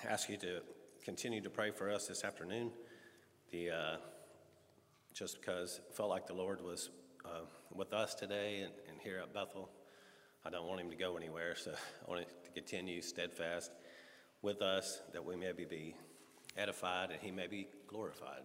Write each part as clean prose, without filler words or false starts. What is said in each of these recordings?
ask you to continue to pray for us this afternoon. Just because I felt like the Lord was with us today and here at Bethel. I don't want him to go anywhere, so I want him to continue steadfast with us, that we may be edified and he may be glorified.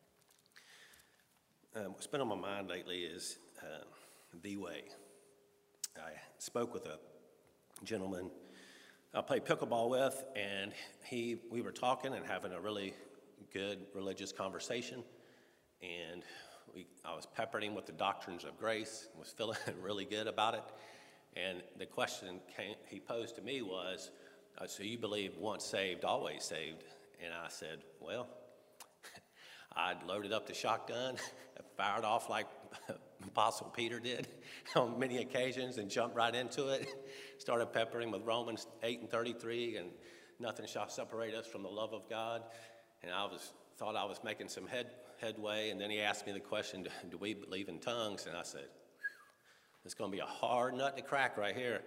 What's been on my mind lately is the way. I spoke with a gentleman I played pickleball with, and we were talking and having a really good religious conversation, and I was peppering him with the doctrines of grace, was feeling really good about it, and the question he posed to me was, so you believe once saved, always saved? And I said, well, I'd loaded up the shotgun, fired off like Apostle Peter did on many occasions and jumped right into it, started peppering with Romans 8:33, and nothing shall separate us from the love of God. And I thought I was making some headway, and then he asked me the question, do we believe in tongues? And I said, it's going to be a hard nut to crack right here.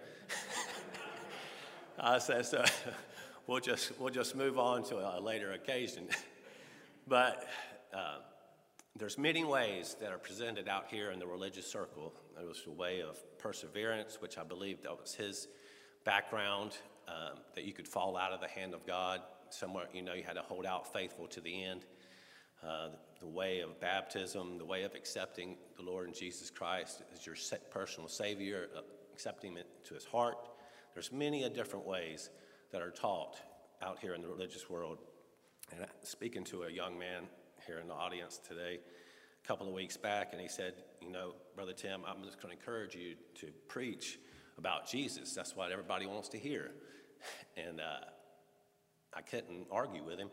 I said, so we'll just move on to a later occasion. But there's many ways that are presented out here in the religious circle. There was a way of perseverance, which I believe that was his background, that you could fall out of the hand of God. Somewhere, you had to hold out faithful to the end. The way of baptism, the way of accepting the Lord and Jesus Christ as your personal Savior, accepting him to his heart. There's many different ways that are taught out here in the religious world. And speaking to a young man here in the audience today, a couple of weeks back, and he said, Brother Tim, I'm just going to encourage you to preach about Jesus. That's what everybody wants to hear. And I couldn't argue with him.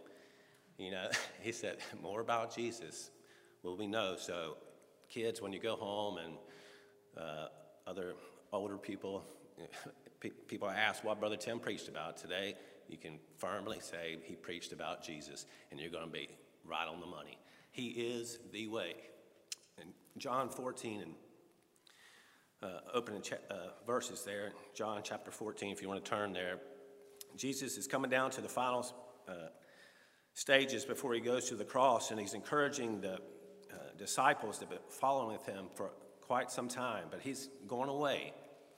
He said, more about Jesus will we know. So kids, when you go home, and other older people, people ask what Brother Tim preached about today, you can firmly say he preached about Jesus, and you're going to be right on the money. He is the way. In John 14, and opening verses there, John chapter 14, if you want to turn there, Jesus is coming down to the final stages before he goes to the cross, and he's encouraging the disciples that have been following with him for quite some time, but he's going away.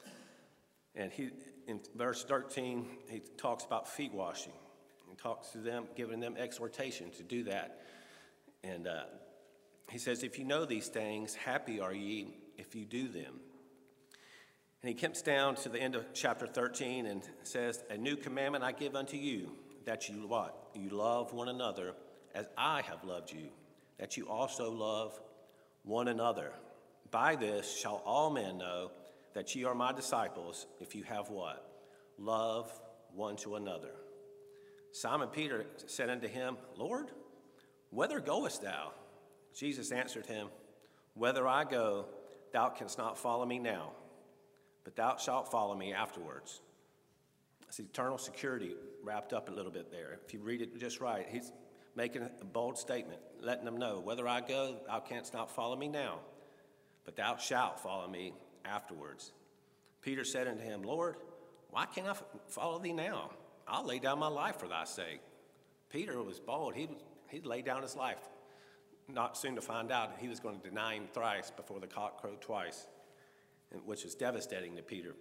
And in verse 13, he talks about feet washing. He talks to them, giving them exhortation to do that. And he says, if you know these things, happy are ye if you do them. And he comes down to the end of chapter 13 and says, a new commandment I give unto you, that you what? You love one another as I have loved you, that you also love one another. By this shall all men know that ye are my disciples, if you have what? Love one to another. Simon Peter said unto him, Lord, whither goest thou? Jesus answered him, whither I go, thou canst not follow me now, but thou shalt follow me afterwards. It's eternal security wrapped up a little bit there. If you read it just right, he's making a bold statement, letting them know, whither I go, thou canst not follow me now, but thou shalt follow me afterwards. Peter said unto him, Lord, why can't I follow thee now? I'll lay down my life for thy sake. Peter was bold. He'd lay down his life, not soon to find out he was going to deny him thrice before the cock crowed twice, which was devastating to Peter.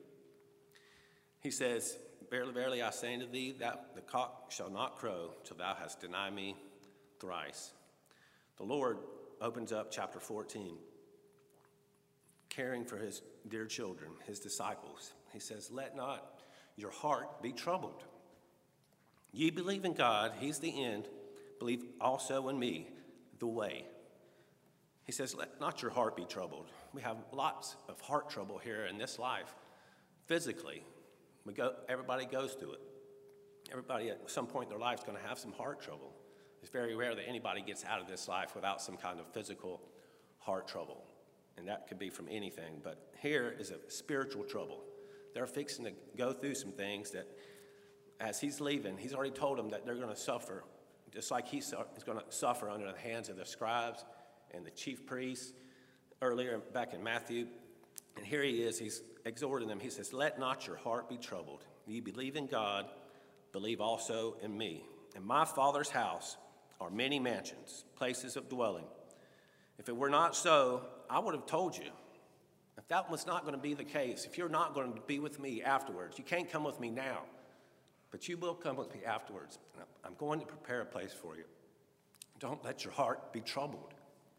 He says, verily, verily, I say unto thee, that the cock shall not crow till thou hast denied me thrice. The Lord opens up chapter 14, caring for his dear children, his disciples. He says, let not your heart be troubled. Ye believe in God, he's the end. Believe also in me, the way. He says, let not your heart be troubled. We have lots of heart trouble here in this life. Physically, everybody goes through it. Everybody at some point in their life is going to have some heart trouble. It's very rare that anybody gets out of this life without some kind of physical heart trouble. And that could be from anything. But here is a spiritual trouble. They're fixing to go through some things that, as he's leaving, he's already told them that they're going to suffer, just like he's going to suffer under the hands of the scribes and the chief priests earlier back in Matthew. And here he is, he's exhorting them. He says, let not your heart be troubled. Ye believe in God, believe also in me. in my Father's house are many mansions, places of dwelling. If it were not so, I would have told you. If that was not going to be the case, if you're not going to be with me afterwards, you can't come with me now, but you will come with me afterwards. I'm going to prepare a place for you. Don't let your heart be troubled.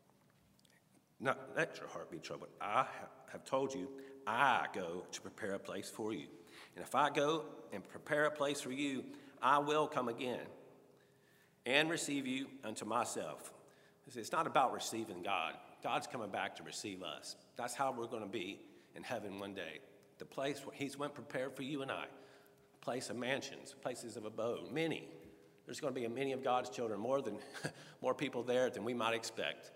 Not let your heart be troubled. I have told you, I go to prepare a place for you. And if I go and prepare a place for you, I will come again and receive you unto myself. It's not about receiving God. God's coming back to receive us. That's how we're going to be in heaven one day. The place where he's went prepared for you and I. A place of mansions, places of abode, many. There's going to be many of God's children, more people there than we might expect.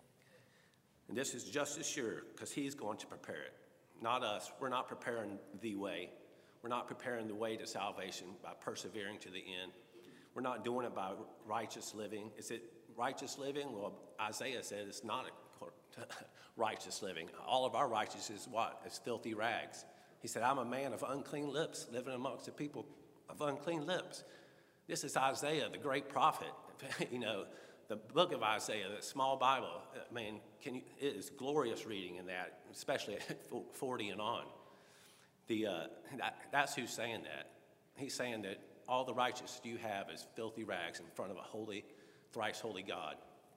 And this is just as sure because he's going to prepare it, not us. We're not preparing the way. We're not preparing the way to salvation by persevering to the end. We're not doing it by righteous living. Is it righteous living? Well, Isaiah said it's not righteous living. All of our righteousness is what? It's filthy rags. He said, I'm a man of unclean lips, living amongst the people of unclean lips. This is Isaiah, the great prophet. The book of Isaiah, the small Bible. I mean, it is glorious reading in that, especially at 40 and on. That's who's saying that. He's saying that all the righteousness you have is filthy rags in front of a holy, thrice holy God.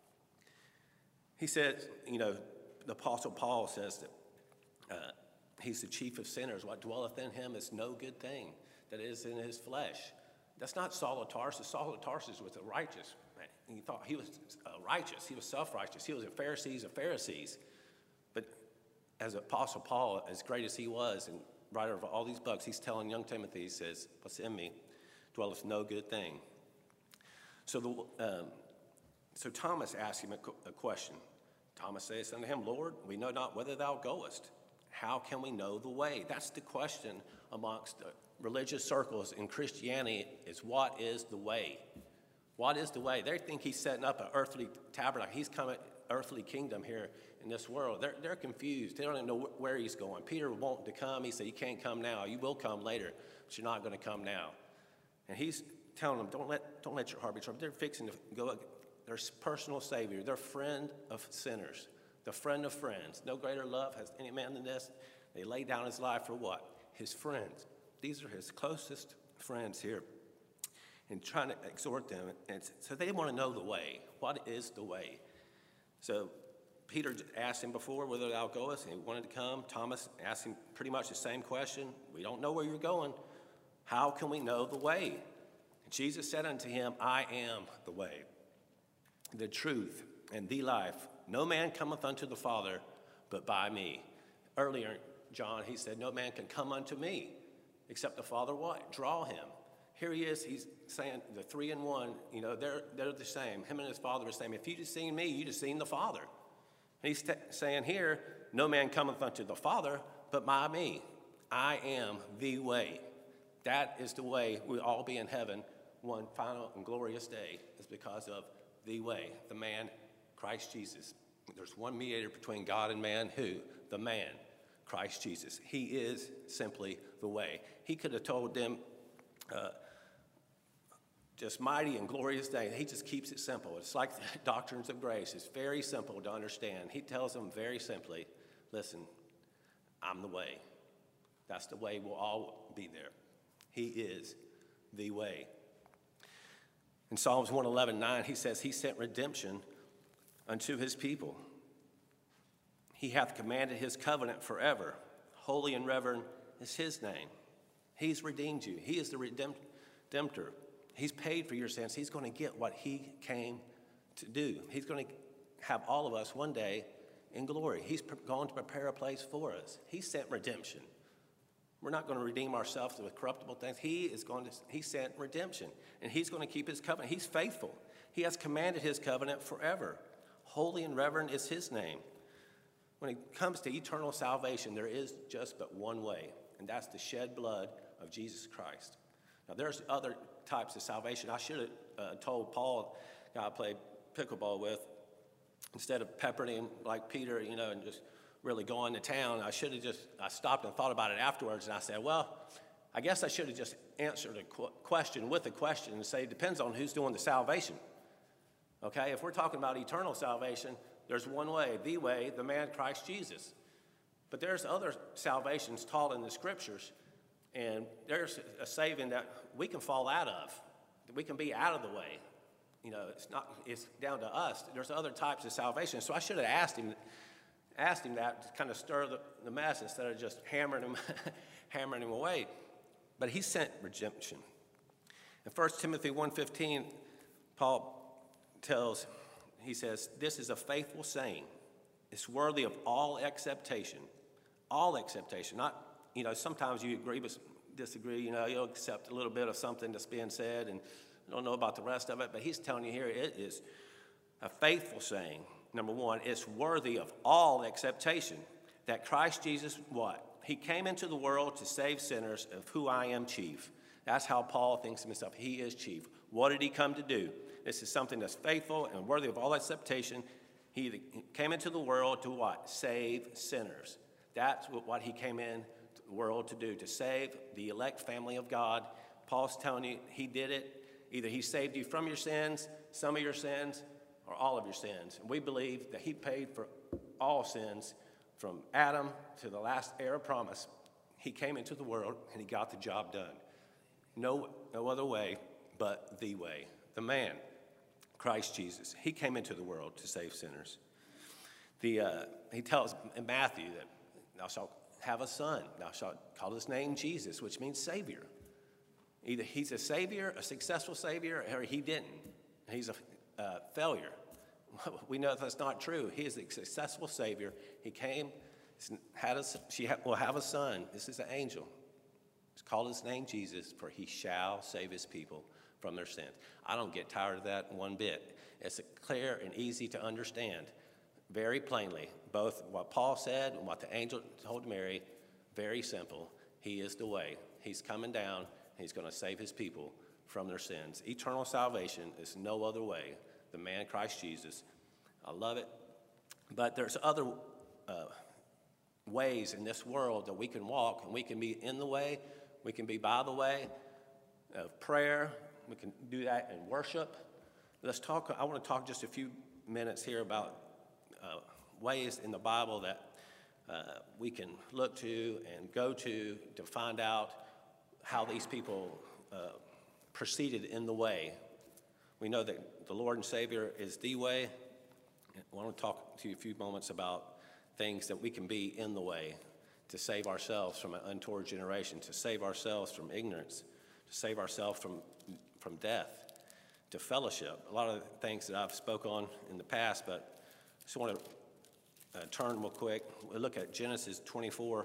He said, the Apostle Paul says that he's the chief of sinners. What dwelleth in him is no good thing that is in his flesh. That's not Saul of Tarsus. Saul of Tarsus was a righteous man. He thought he was righteous. He was self-righteous. He was a Pharisee of Pharisees. But as Apostle Paul, as great as he was, and writer of all these books, he's telling young Timothy, he says, what's in me dwelleth no good thing. So Thomas asked him a question. Thomas says unto him, Lord, we know not whither thou goest. How can we know the way? That's the question amongst the religious circles in Christianity is what is the way? What is the way? They think he's setting up an earthly tabernacle. He's coming, earthly kingdom here in this world. They're confused. They don't even know where he's going. Peter wanted to come. He said, you can't come now. You will come later, but you're not going to come now. And he's telling them, don't let your heart be troubled. They're fixing to go, their personal Savior, their friend of sinners, the friend of friends. No greater love has any man than this. They lay down his life for what? His friends. These are his closest friends here. And trying to exhort them. And so they want to know the way. What is the way? So Peter asked him before, whither thou goest, and he wanted to come. Thomas asked him pretty much the same question. We don't know where you're going. How can we know the way? And Jesus said unto him, I am the way, the truth, and the life. No man cometh unto the Father but by me. Earlier, John, he said, no man can come unto me except the Father what? Draw him. Here he is, he's saying the three in one, they're the same. Him and his Father are the same. If you just seen me, you just seen the Father. And he's saying here, no man cometh unto the Father, but by me. I am the way. That is the way we'll all be in heaven one final and glorious day is because of the way, the man, Christ Jesus. There's one mediator between God and man, who? The man, Christ Jesus. He is simply the way. He could have told them, just mighty and glorious day. He just keeps it simple. It's like the doctrines of grace. It's very simple to understand. He tells them very simply, listen, I'm the way. That's the way we'll all be there. He is the way. In Psalms 111:9, he says, he sent redemption unto his people. He hath commanded his covenant forever. Holy and reverend is his name. He's redeemed you. He is the redemptor. He's paid for your sins. He's going to get what he came to do. He's going to have all of us one day in glory. He's going to prepare a place for us. He sent redemption. We're not going to redeem ourselves with corruptible things. He sent redemption, and he's going to keep his covenant. He's faithful. He has commanded his covenant forever. Holy and reverend is his name. When it comes to eternal salvation, there is just but one way, and that's the shed blood of Jesus Christ. Now, there's other types of salvation. I should have told Paul, guy I played pickleball with, instead of peppering him like Peter, and just really going to town, I stopped and thought about it afterwards, and I said, well, I guess I should have just answered a question with a question and say it depends on who's doing the salvation. Okay, if we're talking about eternal salvation, there's one way, the man Christ Jesus. But there's other salvations taught in the scriptures, and there's a saving that we can fall out of. We can be out of the way. You know, it's down to us. There's other types of salvation. So I should have asked him that to kind of stir the mess instead of just hammering him away. But he sent redemption. In 1 Timothy 1:15, Paul he says, this is a faithful saying. It's worthy of all acceptation. All acceptation. Not, you know, sometimes you agree but disagree. You know, you'll accept a little bit of something that's being said and you don't know about the rest of it. But he's telling you here it is a faithful saying. Number one, it's worthy of all acceptation. That Christ Jesus, what? He came into the world to save sinners, of who I am chief. That's how Paul thinks of himself. He is chief. What did he come to do? This is something that's faithful and worthy of all acceptation. He came into the world to what? Save sinners. That's what he came into the world to do, to save the elect family of God. Paul's telling you he did it. Either he saved you from your sins, some of your sins, or all of your sins. And we believe that he paid for all sins from Adam to the last heir of promise. He came into the world and he got the job done. No other way but the way. The man, Christ Jesus. He came into the world to save sinners. He tells in Matthew that thou shalt have a son. Thou shalt call his name Jesus, which means Savior. Either he's a Savior, a successful Savior, or he didn't. He's a failure. We know that's not true. He is a successful Savior. He came, will have a son. This is an angel. It's called his name Jesus, for he shall save his people from their sins. I don't get tired of that one bit. It's clear and easy to understand very plainly, both what Paul said and what the angel told Mary. Very simple. He is the way. He's coming down. He's going to save his people from their sins. Eternal salvation is no other way. The man Christ Jesus. I love it. But there's other ways in this world that we can walk, and we can be in the way. We can be by the way of prayer. We can do that in worship. I want to talk just a few minutes here about ways in the Bible that we can look to and go to find out how these people proceeded in the way. We know that the Lord and Savior is the way. I want to talk to you a few moments about things that we can be in the way to save ourselves from an untoward generation, to save ourselves from ignorance, to save ourselves from death, to fellowship. A lot of things that I've spoke on in the past, but I just want to turn real quick. We'll look at Genesis 24.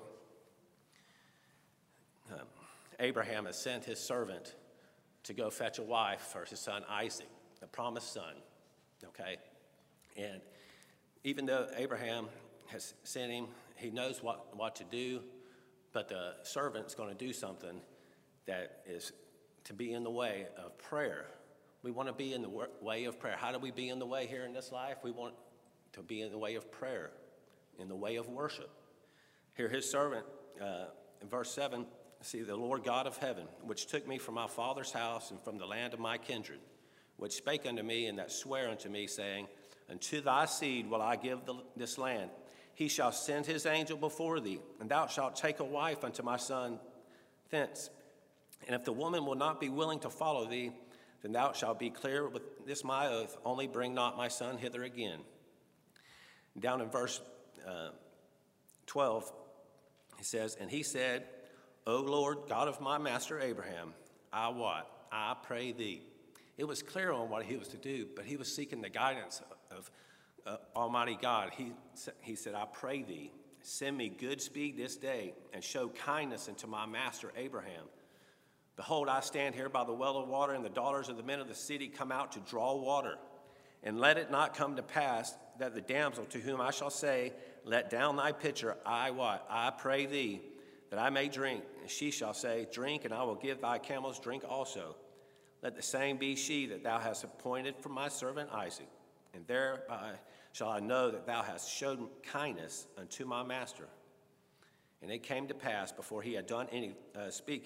Abraham has sent his servant to go fetch a wife for his son Isaac, the promised son, okay? And even though Abraham has sent him, he knows what to do, but the servant's going to do something that is to be in the way of prayer. We want to be in the way of prayer. How do we be in the way here in this life? We want to be in the way of prayer, in the way of worship. Here his servant, in verse 7, see, the Lord God of heaven, which took me from my father's house and from the land of my kindred, which spake unto me and that sware unto me, saying, unto thy seed will I give this land. He shall send his angel before thee, and thou shalt take a wife unto my son thence. And if the woman will not be willing to follow thee, then thou shalt be clear with this my oath, only bring not my son hither again. Down in verse 12, he says, and he said, O Lord, God of my master Abraham, I what? I pray thee. It was clear on what he was to do, but he was seeking the guidance of Almighty God. He said, I pray thee, send me good speed this day, and show kindness unto my master Abraham. Behold, I stand here by the well of water, and the daughters of the men of the city come out to draw water. And let it not come to pass that the damsel to whom I shall say, let down thy pitcher, I what? I pray thee, that I may drink. And she shall say, drink, and I will give thy camels drink also. Let the same be she that thou hast appointed for my servant Isaac. And thereby shall I know that thou hast showed kindness unto my master. And it came to pass, before he had done any speaking,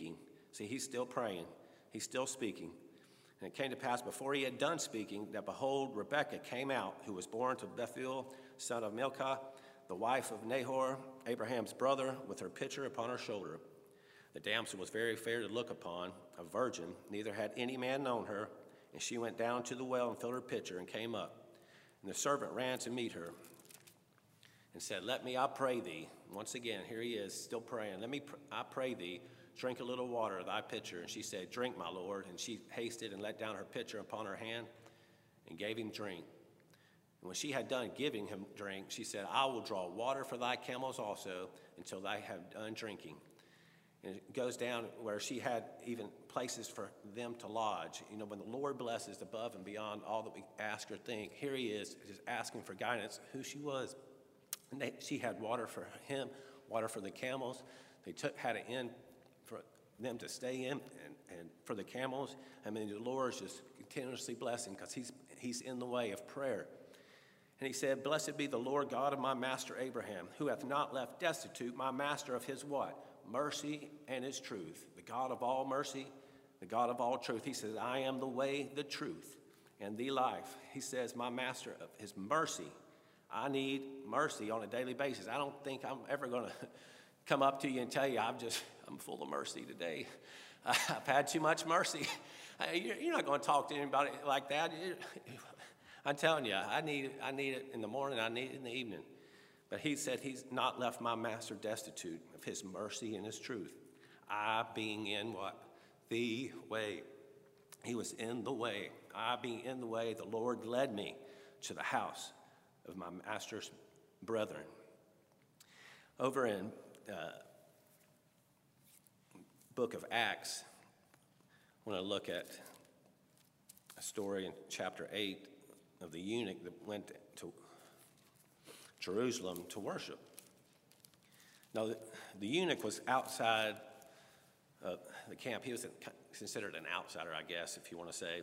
See, he's still praying. He's still speaking. And it came to pass before he had done speaking that, behold, Rebekah came out, who was born to Bethuel, son of Milcah, the wife of Nahor, Abraham's brother, with her pitcher upon her shoulder. The damsel was very fair to look upon, a virgin, neither had any man known her. And she went down to the well and filled her pitcher and came up. And the servant ran to meet her and said, let me, I pray thee. Once again, here he is, still praying. I pray thee, drink a little water of thy pitcher. And she said, drink, my lord. And she hasted and let down her pitcher upon her hand and gave him drink. And when she had done giving him drink, she said, I will draw water for thy camels also until they have done drinking. And it goes down where she had even places for them to lodge. You know, when the Lord blesses above and beyond all that we ask or think, here he is just asking for guidance, who she was. And she had water for him, water for the camels. They had an inn for them to stay in and for the camels. I mean, the Lord is just continuously blessing because he's in the way of prayer. And he said, blessed be the Lord God of my master Abraham, who hath not left destitute my master of his what? Mercy and his truth. The God of all mercy, the God of all truth. He says, I am the way, the truth, and the life. He says, my master of his mercy. I need mercy on a daily basis. I don't think I'm ever going to come up to you and tell you I'm full of mercy today. I've had too much mercy. You're not going to talk to anybody like that. I'm telling you, I need it in the morning, I need it in the evening. But he said he's not left my master destitute of his mercy and his truth. I being in what? The way. He was in the way. I being in the way, the Lord led me to the house of my master's brethren. Over in book of Acts, I want to look at a story in chapter 8 of the eunuch that went to Jerusalem to worship. Now, the eunuch was outside of the camp. He was considered an outsider, I guess, if you want to say.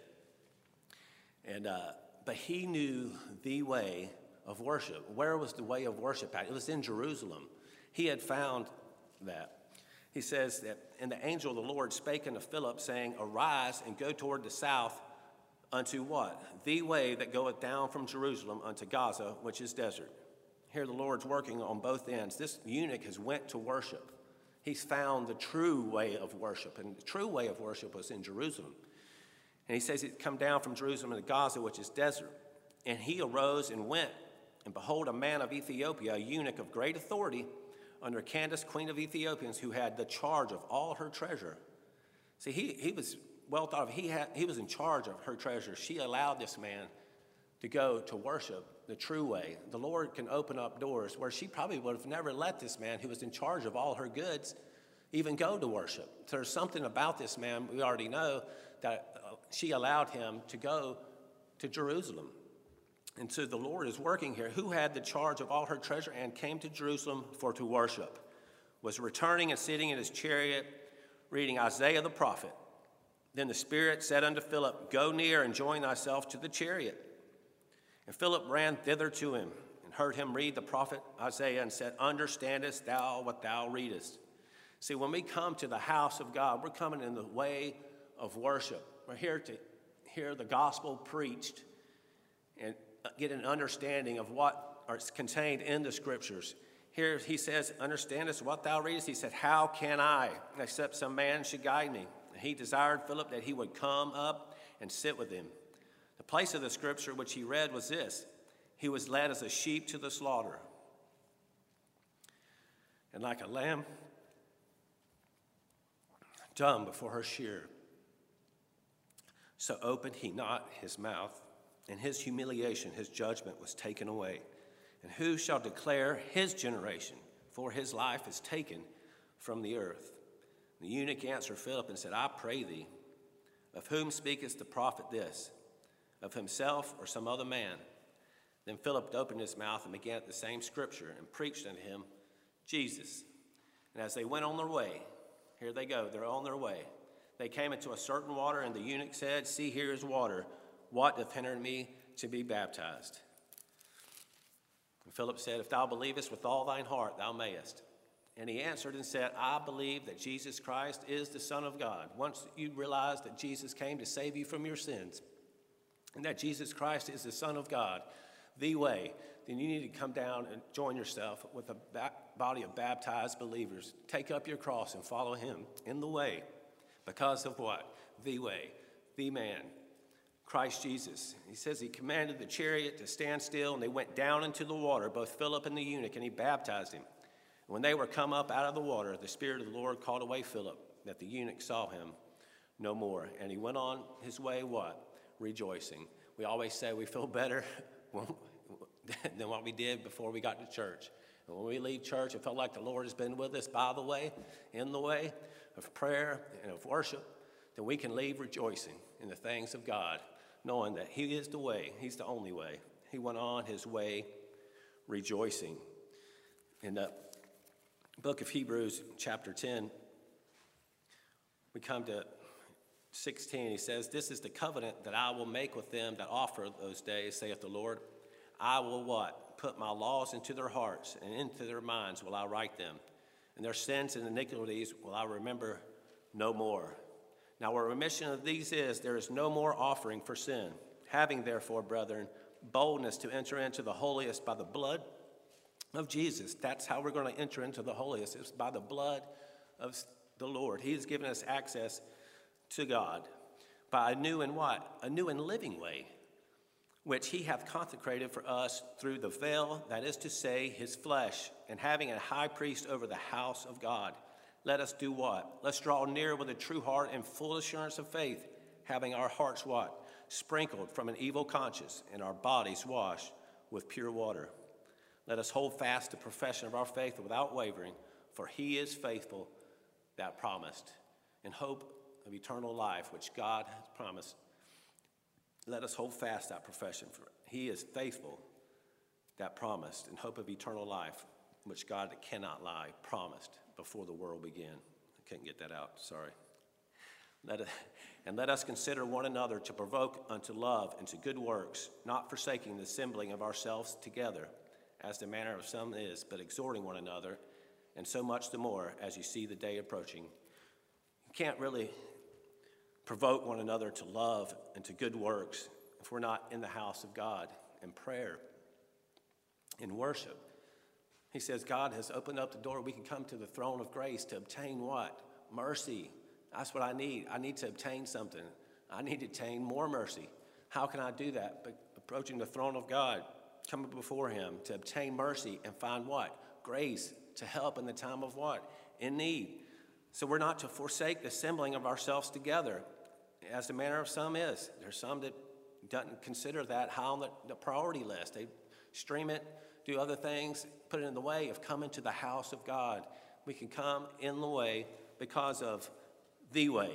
And but he knew the way of worship. Where was the way of worship at? It was in Jerusalem. He had found that. He says that, and the angel of the Lord spake unto Philip, saying, arise and go toward the south unto what? The way that goeth down from Jerusalem unto Gaza, which is desert. Here the Lord's working on both ends. This eunuch has went to worship. He's found the true way of worship, and the true way of worship was in Jerusalem. And he says he'd come down from Jerusalem to Gaza, which is desert. And he arose and went, and behold, a man of Ethiopia, a eunuch of great authority, under Candace, queen of Ethiopians, who had the charge of all her treasure. See, he was well thought of. He was in charge of her treasure. She allowed this man to go to worship the true way. The Lord can open up doors where she probably would have never let this man who was in charge of all her goods even go to worship. So there's something about this man, we already know, that she allowed him to go to Jerusalem. And so the Lord is working here. Who had the charge of all her treasure and came to Jerusalem for to worship, was returning and sitting in his chariot, reading Isaiah the prophet. Then the Spirit said unto Philip, go near and join thyself to the chariot. And Philip ran thither to him and heard him read the prophet Isaiah and said, understandest thou what thou readest? See, when we come to the house of God, we're coming in the way of worship. We're here to hear the gospel preached and get an understanding of what is contained in the scriptures. Here he says, understandest what thou readest? He said, how can I, except some man should guide me? And he desired Philip that he would come up and sit with him. The place of the scripture which he read was this: he was led as a sheep to the slaughter, and like a lamb dumb before her shearer, so opened he not his mouth. In his humiliation his judgment was taken away. And who shall declare his generation? For his life is taken from the earth. The eunuch answered Philip and said, I pray thee, of whom speaketh the prophet this? Of himself or some other man? Then Philip opened his mouth and began at the same scripture and preached unto him Jesus. And as they went on their way, here they go, they're on their way. They came into a certain water, and the eunuch said, see, here is water. What doth hinder me to be baptized? And Philip said, if thou believest with all thine heart, thou mayest. And he answered and said, I believe that Jesus Christ is the Son of God. Once you realize that Jesus came to save you from your sins, and that Jesus Christ is the Son of God, the way, then you need to come down and join yourself with a body of baptized believers. Take up your cross and follow him in the way. Because of what? The way, the man, Christ Jesus. He says he commanded the chariot to stand still, and they went down into the water, both Philip and the eunuch, and he baptized him. When they were come up out of the water, the Spirit of the Lord called away Philip, that the eunuch saw him no more. And he went on his way, what? Rejoicing. We always say we feel better than what we did before we got to church. And when we leave church, it felt like the Lord has been with us by the way, in the way of prayer and of worship, then we can leave rejoicing in the things of God, knowing that he is the way, he's the only way. He went on his way rejoicing. In the book of Hebrews, chapter 10, we come to 16. He says, this is the covenant that I will make with them that offer those days, saith the Lord. I will what? Put my laws into their hearts, and into their minds will I write them. And their sins and iniquities will I remember no more. Now where remission of these is, there is no more offering for sin. Having therefore, brethren, boldness to enter into the holiest by the blood of Jesus. That's how we're going to enter into the holiest. It's by the blood of the Lord. He has given us access to God by a new and what? A new and living way, which he hath consecrated for us through the veil, that is to say, his flesh, and having a high priest over the house of God. Let us do what? Let's draw near with a true heart and full assurance of faith, having our hearts what? Sprinkled from an evil conscience, and our bodies washed with pure water. Let us hold fast the profession of our faith without wavering, for he is faithful that promised, in hope of eternal life, which God has promised. Let us hold fast that profession, for he is faithful that promised, in hope of eternal life, which God that cannot lie promised before the world began. I couldn't get that out, sorry. Let us consider one another to provoke unto love and to good works, not forsaking the assembling of ourselves together, as the manner of some is, but exhorting one another, and so much the more as you see the day approaching. You can't really provoke one another to love and to good works if we're not in the house of God in prayer, in worship. He says God has opened up the door. We can come to the throne of grace to obtain what? Mercy. That's what I need. I need to obtain something. I need to obtain more mercy. How can I do that? By approaching the throne of God, coming before him to obtain mercy and find what? Grace to help in the time of what? In need. So we're not to forsake the assembling of ourselves together, as the manner of some is. There's some that doesn't consider that high on the priority list. They stream it, do other things, put it in the way of coming to the house of God. We can come in the way because of the way.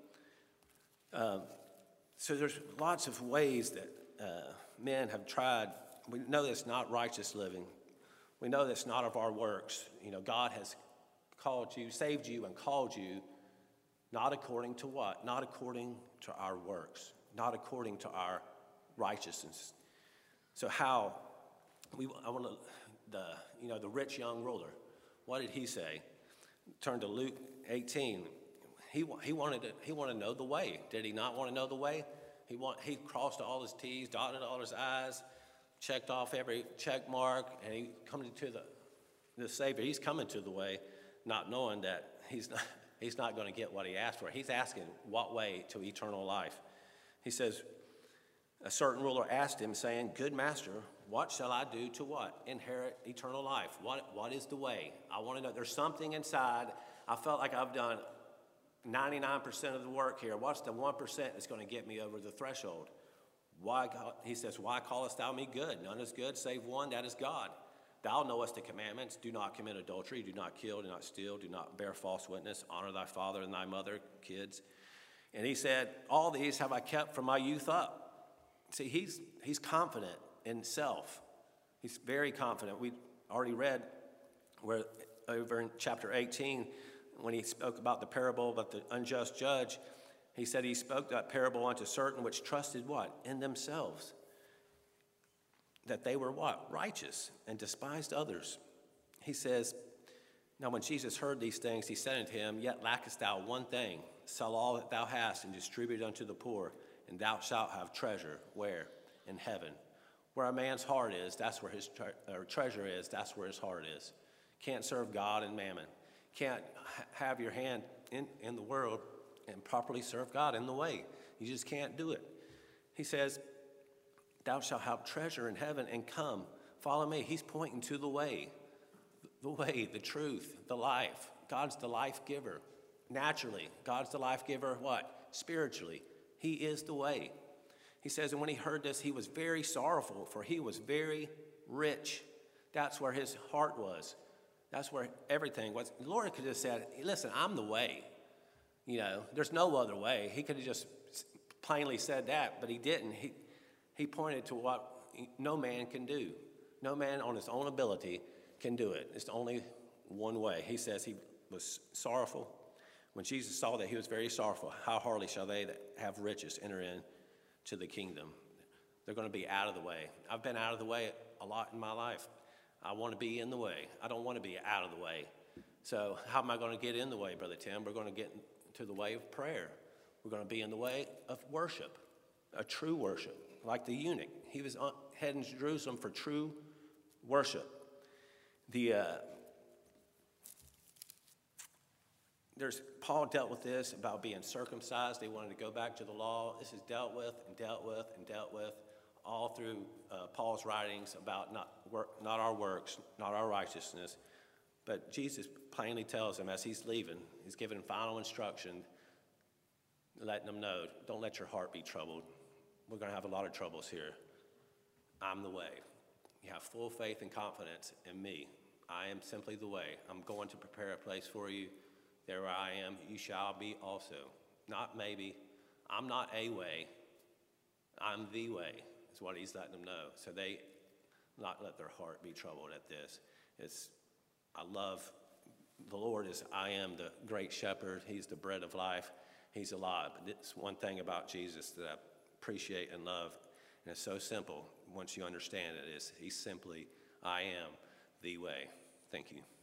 So there's lots of ways that men have tried. We know that's not righteous living. We know that's not of our works. You know, God has called you, saved you, and called you not according to what? Not according to our works, not according to our righteousness. So how? I want to, the rich young ruler. What did he say? Turn to Luke 18. He wanted to know the way. Did he not want to know the way? He crossed all his T's, dotted all his I's, checked off every check mark, and he coming to the Savior. He's coming to the way, not knowing that he's not going to get what he asked for. He's asking what way to eternal life. He says, a certain ruler asked him, saying, Good master, what shall I do to what? Inherit eternal life. What is the way? I want to know. There's something inside. I felt like I've done 99% of the work here. What's the 1% that's going to get me over the threshold? Why? He says, why callest thou me good? None is good save one, that is God. Thou knowest the commandments. Do not commit adultery. Do not kill. Do not steal. Do not bear false witness. Honor thy father and thy mother, kids. And he said, all these have I kept from my youth up. See, he's confident in self. He's very confident. We already read where over in chapter 18, when he spoke about the parable about the unjust judge, he said he spoke that parable unto certain which trusted what? In themselves. That they were what? Righteous, and despised others. He says, Now when Jesus heard these things, he said unto him, Yet lackest thou one thing. Sell all that thou hast and distribute unto the poor, and thou shalt have treasure. Where? In heaven. Where a man's heart is, that's where his treasure is, that's where his heart is. Can't serve God and mammon. Can't have your hand in the world and properly serve God in the way. You just can't do it. He says, thou shalt have treasure in heaven, and come, follow me. He's pointing to the way, the truth, the life. God's the life giver. Naturally, God's the life giver, what? Spiritually. He is the way. He says, and when he heard this, he was very sorrowful, for he was very rich. That's where his heart was. That's where everything was. The Lord could have said, listen, I'm the way. You know, there's no other way. He could have just plainly said that, but he didn't. He pointed to what no man can do. No man on his own ability can do it. It's only one way. He says he was sorrowful. When Jesus saw that he was very sorrowful, how hardly shall they that have riches enter in to the kingdom? They're going to be out of the way. I've been out of the way a lot in my life. I want to be in the way. I don't want to be out of the way. So how am I going to get in the way, Brother Tim? We're going to get into the way of prayer. We're going to be in the way of worship, a true worship, like the eunuch. He was heading to Jerusalem for true worship. Paul dealt with this about being circumcised. They wanted to go back to the law. This is dealt with and dealt with and dealt with all through Paul's writings about not our works, not our righteousness. But Jesus plainly tells them as he's leaving, he's giving final instruction, letting them know, don't let your heart be troubled. We're going to have a lot of troubles here. I'm the way. You have full faith and confidence in me. I am simply the way. I'm going to prepare a place for you. There where I am, you shall be also. Not maybe. I'm not a way. I'm the way, is what he's letting them know. So they not let their heart be troubled at this. I love the Lord is I am the great shepherd. He's the bread of life. He's alive. But it's one thing about Jesus that I appreciate and love, and it's so simple once you understand it, is he's simply I am the way. Thank you.